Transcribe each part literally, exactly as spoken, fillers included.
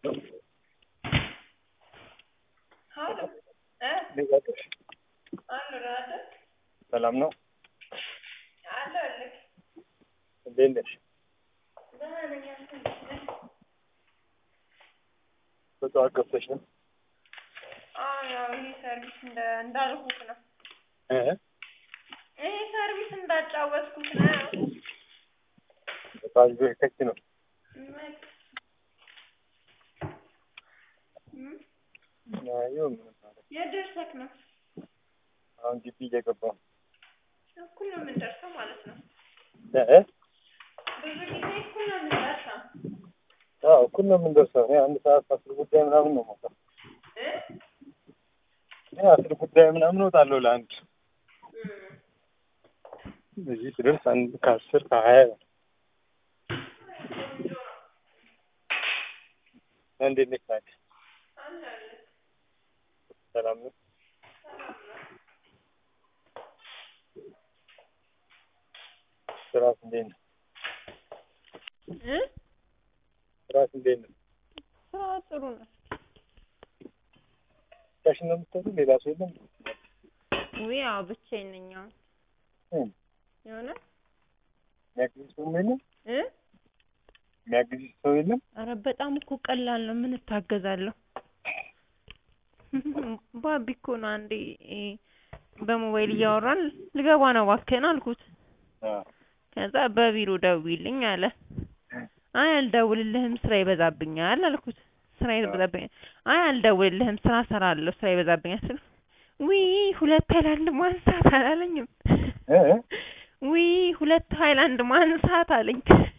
Hello. Eh? Negative. I'm Radha. Salam no. Hello. Danish. So talk of session. Ah, yeah, he service in the እንዳልኩት ነው። Eh? ይሄ ሰርቪስ እንዳጫወትኩት ነው። በጣም ሪስፔክት ነው። አዩ የደርሰክ ነው። አሁን ግቢ እየገባሁ እኩል ነው የምንደርሰው ማለት ነው። እ ብዙ ጊዜ እኩል ነው የምንደርሰው። አዎ እኩል ነው የምንደርሰው። እኔ አንድ ሰዓት አስር ጉዳይ ምናምን ነው የምወጣው። እ እኔ አስር ጉዳይ ምናምን እወጣለሁ ለአንድ እዚህ ድረስ አንድ ከአስር ከሀያ እንዴት ነሽ ታዲያ? ሰላም ነው። ስራስ እንዴት ነው? እ ስራስ እንዴት ነው? ስራ ጥሩ ነው። ብቻሽን ነው የምትሰሪው? ሌላ ሰው የለም? ውይ አዎ ብቻዬን ነኝ አሁን። እ የሆነ የሚያግዝሽ ሰው የለም? እ የሚያግዝሽ ሰው የለም? ኧረ በጣም እኮ ቀላል ነው። ምን እታገዛለሁ? ባቢ እኮ ነው አንዴ በሞባይል እያወራን ልገባ ነው እባክህን አልኩት። አዎ ከዛ በቢሮ ደውይልኝ አለ። አይ አልደውልልህም ስራ ይበዛብኛል አልኩት። ስራ ይበዛብኛል። አይ አልደውልልህም ስራ እሰራለሁ ስራ ይበዛብኛል ስለው ውይ ሁለት ሃይላንድ ማንሳት አላለኝም። እ ውይ ሁለት ሃይላንድ ማንሳት አለኝ።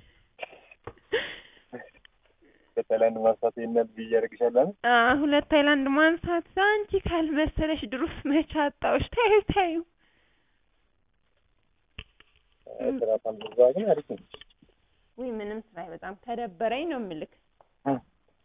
በተለይ ማንሳት የለም ብያረግሻለሁ አይደል? አዎ ሁለት ሃይላንድ ማንሳት አንቺ ካልመሰለሽ ድሮስ መች አጣሁሽ ተይው ተይው። ስራ ታምዛ ግን አሪፍ ነው። ውይ ምንም ስራ አይበዛም ከደበረኝ ነው የምልክ። እ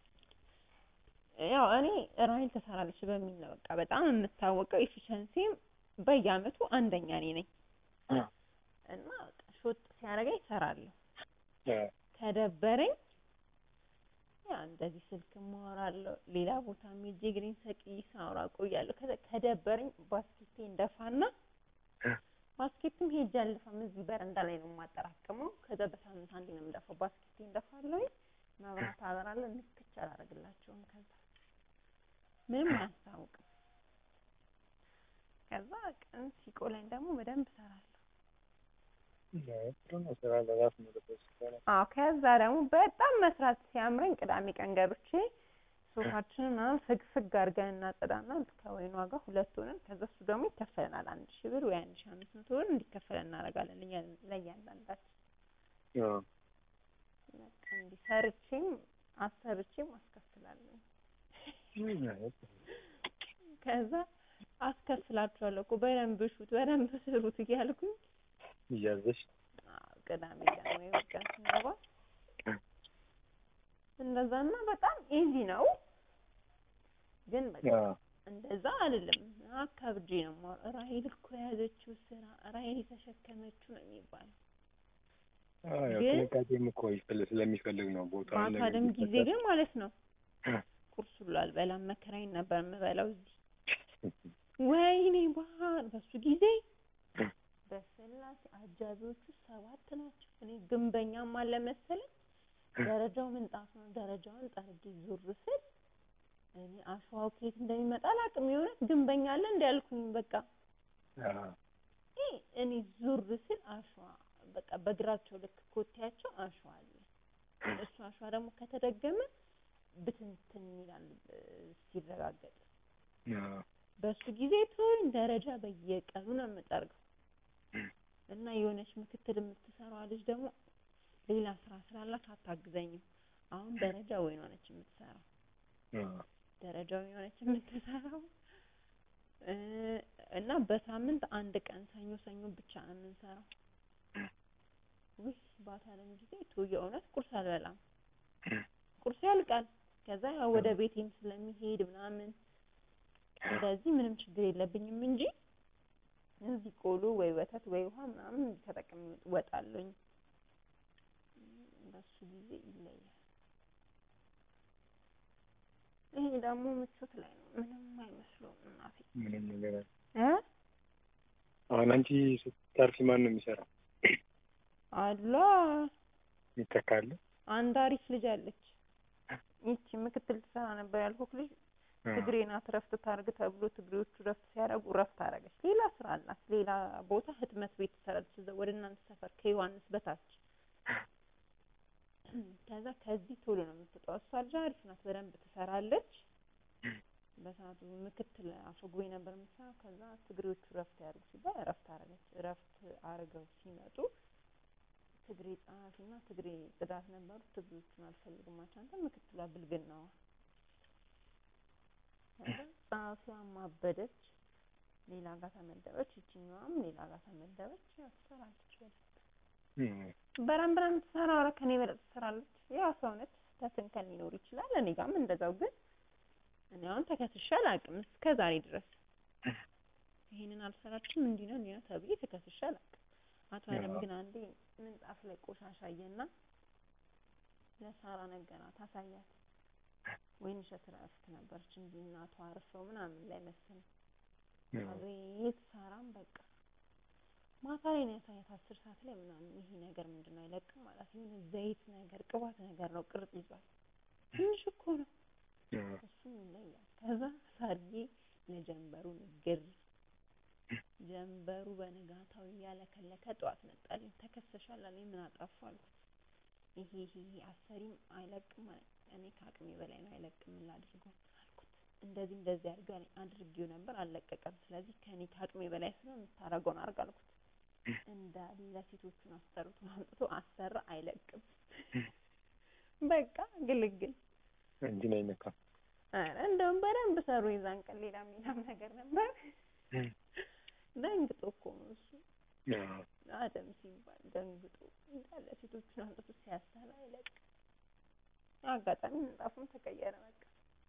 ያው እኔ ራይል ተሰራለች በሚል ነው በቃ በጣም የምታወቀው ኤፊሸንሲም በየአመቱ አንደኛ እኔ ነኝ። እ እና በቃ ሾጥ ሲያደርገኝ እሰራለሁ። እ ከደበረኝ ያ እንደዚህ ስልክ ማወራለሁ ሌላ ቦታ ሄጄ ግሪን ሰቅዬ ሳወራ ቆያለሁ። ከዛ ከደበረኝ ባስኬቴ እንደፋና ባስኬትም ሄጄ አልፋም እዚህ በረንዳ ላይ ነው የማጠራቅመው። ከዛ በሳምንት አንዴ ነው የምደፋው። ባስኬቴ እንደፋለሁ መብራት አበራለሁ ንክች አላደርግላቸውም። ከዛ ምንም አያስታውቅም። ከዛ ቀን ሲቆላኝ ደግሞ በደንብ እሰራለሁ። ጥሩ ነው ስራ ለራስ ነው ለራስ ነው። አዎ ከዛ ደግሞ በጣም መስራት ሲያምረኝ ቅዳሜ ቀን ገብቼ ሶፋችንን ምናምን ፍግፍግ አድርገን እናጸዳና ከወይኗ ጋር ሁለት ሆነን ከዛ እሱ ደግሞ ይከፈለናል አንድ ሺህ ብር ወይ አንድ ሺህ አምስት መቶ ብር እንዲከፈለን እናደርጋለን ለእያንዳንዳችን። አዎ በቃ እንዲህ ሰርቼም አሰርቼም አስከፍላለሁ። ከዛ አስከፍላችኋለሁ እኮ በደንብ ሹት በደንብ ስሩት እያልኩኝ እያዘሽ ቅዳሜ ቀን ወይ ቀን ስንገባ እንደዛና በጣም ኢዚ ነው። ግን በቃ እንደዛ አይደለም አካብጄ ነው ማለት ራሄል እኮ ያዘችው ስራ ራሄል የተሸከመችው ነው የሚባለው። አዎ ያው ጥንቃቄም እኮ ስለሚፈልግ ነው ቦታው ነገር ባታደም ጊዜ ግን ማለት ነው ቁርስ ሁሉ አልበላም መከራዬን ነበር የምበላው እዚህ። ወይኔ ባህር በሱ ጊዜ በስላሴ አጃቢዎቹ ሰባት ናቸው። እኔ ግንበኛም አለ መሰለኝ ደረጃው ምንጣፍ ነው። ደረጃውን ጠርጌ ዙር ስል እኔ አሸዋው ከየት እንደሚመጣ አላውቅም። የሆነ ግንበኛ አለ እንዳልኩኝ በቃ አዎ እኔ ዙር ስል አሸዋ በቃ በእግራቸው ልክ ኮቴያቸው አሸዋ አለ። እሱ አሸዋ ደግሞ ከተደገመ ብትንትን ይላል ሲረጋገጥ። አዎ በሱ ጊዜ ተወኝ ደረጃ በየቀኑ ነው የምጠርገው። እና የሆነች ምክትል የምትሰራው ልጅ ደግሞ ሌላ ስራ ስላላት አታግዘኝም። አሁን ደረጃ ወይኗ ነች የምትሰራው። አዎ ደረጃው የሆነች የምትሰራው እና በሳምንት አንድ ቀን ሰኞ ሰኞ ብቻ ነው የምንሰራው። ውይ ባታለም ጊዜ ቶ የእውነት ቁርስ አልበላም። ቁርስ ያልቃል። ከዛ ያው ወደ ቤቴም ስለሚሄድ ምናምን ስለዚህ ምንም ችግር የለብኝም እንጂ እዚህ ቆሎ ወይ ወተት ወይ ውሃ ምናምን ተጠቅሜ እወጣለሁኝ። በሱ ጊዜ ይለያል። ደግሞ ምቾት ላይ ነው። ምንም አይመስለውም እናቴ ምንም ነገር እ አሁን አንቺ ስታርፊ ማን ነው የሚሰራው? አላ ይተካል። አንድ አሪፍ ልጅ አለች። ይቺ ምክትል ትሰራ ነበር ያልኩት ልጅ ትግሬ ናት። ረፍት ታርግ ተብሎ ትግሬዎቹ ረፍት ሲያደርጉ ረፍት አደረገች። ሌላ ስራ አላት። ሌላ ቦታ ህትመት ቤት ትሰራለች። እዛ ወደ እናንተ ሰፈር ከዮሐንስ በታች። ከዛ ከዚህ ቶሎ ነው የምትወጣው። እሷ ልጅ አሪፍ ናት። በደንብ ትሰራለች። በሰዓቱ ምክትል አፈጉባኤ ነበር የምትሰራው። ከዛ ትግሬዎቹ ረፍት ያደርጉ ሲባል ረፍት አደረገች። ረፍት አድርገው ሲመጡ ትግሬ ጸሐፊና ትግሬ ጽዳት ነበሩ። ትግሬዎቹን አልፈልግማቸው አንተ ምክትሏ ብልግናዋ ጸሐፊዋ ማበደች። ሌላ ጋር ተመደበች። እቺኛዋም ሌላ ጋር ተመደበች። ያው ትሰራለች በደንብ በረም በረም ትሰራው። ኧረ ከኔ በለጥ ትሰራለች። ያው ሰው ነች። ተንከን ሊኖር ይችላል። እኔ ጋርም እንደዛው። ግን እኔ አሁን ተከስሼ አላውቅም እስከ ዛሬ ድረስ። ይሄንን አልሰራችም እንዲህ ነው እንዲህ ነው ተብዬ ተከስሼ አላውቅም። አቶ አለም ግን አንዴ ምንጣፍ ላይ ቆሻሻ አየና ለሳራ ነገራት። አሳያት። ወይን ሸትራፍት ነበርች እንጂ እናቷ አርፈው ምናምን ላይ መሰለኝ። አቤት ሳራም በቃ ማታ ላይ ነው ያሳያት። አስር ሰዓት ላይ ምናምን ይሄ ነገር ምንድነው አይለቅም ማለት ነው። ዘይት ነገር ቅባት ነገር ነው። ቅርጽ ይዟል። ትንሽ እኮ ነው እሱ ይለያል። ከዛ ሳርዬ ለጀንበሩ ንግር ጀንበሩ በነጋታው ያለከለከ ጧት መጣልኝ። ተከሰሻል አለኝ። ምን አጠፋሁ አልኩት። ይሄ ይሄ አሰሪም አይለቅም እኔ ከአቅሜ በላይ ነው አይለቅም ላድርገው አልኩት። እንደዚህ እንደዚህ አድርገን አድርጌው ነበር አልለቀቀም። ስለዚህ ከኔ ከአቅሜ በላይ ስለሆነ የምታረገውን አድርግ አልኩት። እንዳለ ሴቶቹን አስጠርቶ አምጥቶ አሰራ። አይለቅም በቃ ግልግል እንጂ ነው አይነካ። አረ እንደውም በደንብ ሰሩ። ይዛን ቀን ሌላ ሌላም ነገር ነበር። ደንግጦ እኮ ነው እሱ አደም ሲባል ደንግጦ እንዳለ ሴቶቹን አምጥቶ ሲያሰራ አይለቅም። አጋጣሚ ምንጣፉም ተቀየረ በቃ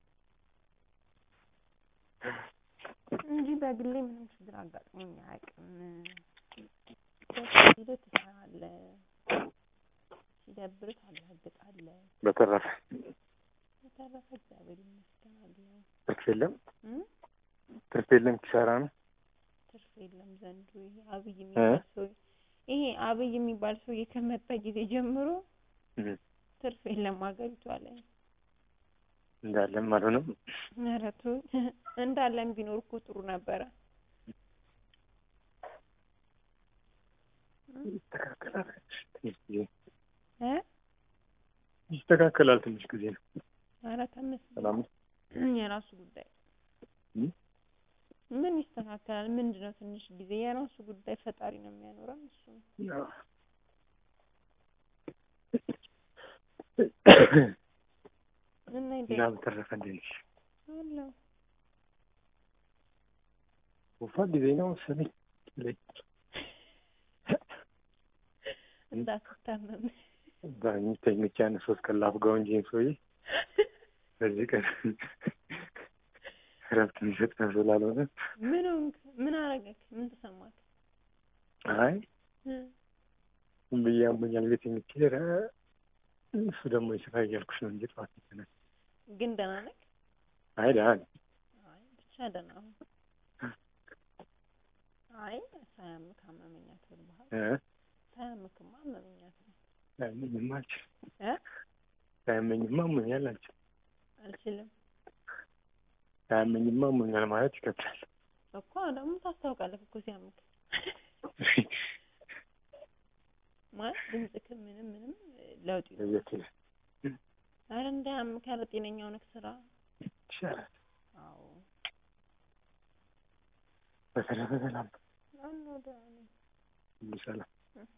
እንጂ በግሌ ምንም ችግር አጋጥሞኝ አያውቅም። ሲደብርህ ትሰራለህ፣ ሲደብርህ ታላግጣለህ። በተረፈ በተረፈ እግዚአብሔር ይመስገን አለሁ። ትርፍ የለም ትርፍ የለም ኪሳራ ነው። ትርፍ የለም ዘንድሮ። ይሄ አብይ የሚባል ሰው ይሄ አብይ የሚባል ሰው ከመጣ ጊዜ ጀምሮ ትርፍ የለም አገሪቷ ላይ። እንዳለም አልሆነም። ኧረ ተው እንዳለም ቢኖር እኮ ጥሩ ነበረ። ይስተካከላል ትንሽ ጊዜ እ ይስተካከላል ትንሽ ጊዜ ነው። ኧረ ተመስ ሰላም የራሱ ጉዳይ ምን ይስተካከላል? ምንድነው ትንሽ ጊዜ? የራሱ ጉዳይ ፈጣሪ ነው የሚያኖረው እሱ ነው። እና እንዴ እና በተረፈ እንዴት አሎ ወፋ ጊዜ ነው መሰለኝ እንዳትታመም ዳኝ ተኝቻን ሶስት ቀን ላፍጋው እንጂ ሰውዬ በዚህ ቀን ረፍት የሚሰጥ ስላልሆነ ምን ሆንክ? ምን አረገክ? ምን ተሰማክ? አይ ብዬ አሞኛል ቤት የሚኬድ እሱ ደግሞ ይስራ እያልኩሽ ነው እንጂ ጠዋት ይተናል። ግን ደህና ነህ? አይ ደህና ነኝ። አይ ብቻ ደህና ሁን። አይ ሳያምክ አመመኝ አትበል እ ሳያምክማ አመመኝ አትበል። ሳያመኝማ አልችልም እ ሳያመኝማ አሞኛል አልችልም አልችልም ሳያመኝማ አሞኛል ማለት ይከብዳል እኮ። ደግሞ ታስታውቃለህ እኮ ሲያምክ ማለት ድምፅክ ምንም ምንም ለውጥ ይኖራል። አረ እንዳያምክ ያለ ጤነኛው ነክ ስራ ይሻላል። አዎ በተረፈ ሰላም አኖ ዳኒ ሰላም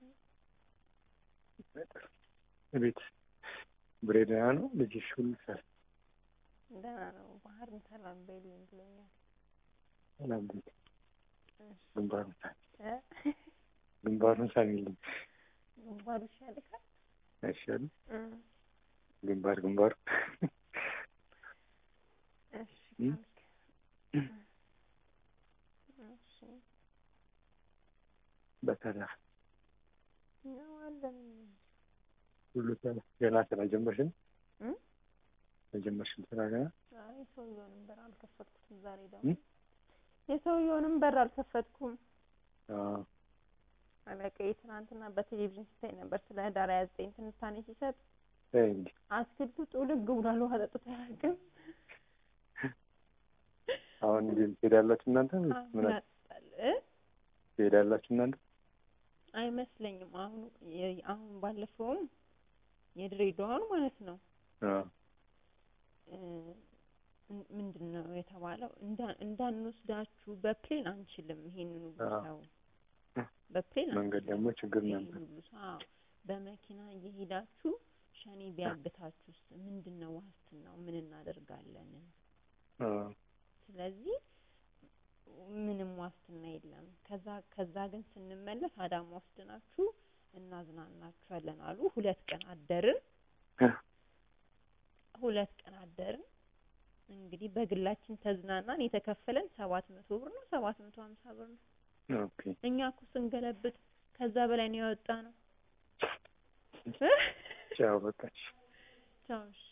ቤት ብሬዳ ነው ልጅሽ ሁሉ ሰላም ደህና ነው። ባህርን ሰላም በይልኝ ብሎኛል። ሰላም ቤት ግንባሩን ሳሚ እ ግንባሩን ሳሚልኝ ግንባሩ ይሻልካል አይሻልም? እ ግንባር ግንባር እሺ ካልክ እሺ በተረፈ ነው አለን ሁሉ ሰላም። ገና ስራ ጀመርሽን? እ የጀመርሽው ስራ ገና? አይ ሰውየውንም በር አልከፈትኩም ዛሬ ደግሞ የሰውየውንም በር አልከፈትኩም። አዎ አለቀዬ ትናንትና በቴሌቪዥን ሲታይ ነበር ስለ ህዳር ሃያ ዘጠኝ ትንታኔ ሲሰጥ እንዴ አስክልቱ ጥውልግ ብሏል። ውሃ ጠጥቶ አያውቅም። አሁን እንዴት ትሄዳላችሁ እናንተ? ምን ትሄዳላችሁ እናንተ? አይመስለኝም። አሁን አሁን ባለፈውም የድሬዳዋን ማለት ነው አዎ ምንድነው የተባለው እንዳንወስዳችሁ በፕሌን አንችልም ይሄንን ጉዳዩ በፕሌን መንገድ ደግሞ ችግር ነበር። አዎ በመኪና እየሄዳችሁ ሸኔ ቢያግታችሁስ ምንድነው ዋስትናው? ምን እናደርጋለን? አዎ ስለዚህ ምንም ዋስትና የለም። ከዛ ከዛ ግን ስንመለስ አዳማ ወስደናችሁ እናዝናናችኋለን አሉ። ሁለት ቀን አደርን ሁለት ቀን አደርን። እንግዲህ በግላችን ተዝናናን። የተከፈለን ሰባት መቶ ብር ነው ሰባት መቶ ሃምሳ ብር ነው። ኦኬ እኛ እኮ ስንገለብጥ ከዛ በላይ ነው ያወጣነው። ቻው በቃ ቻው።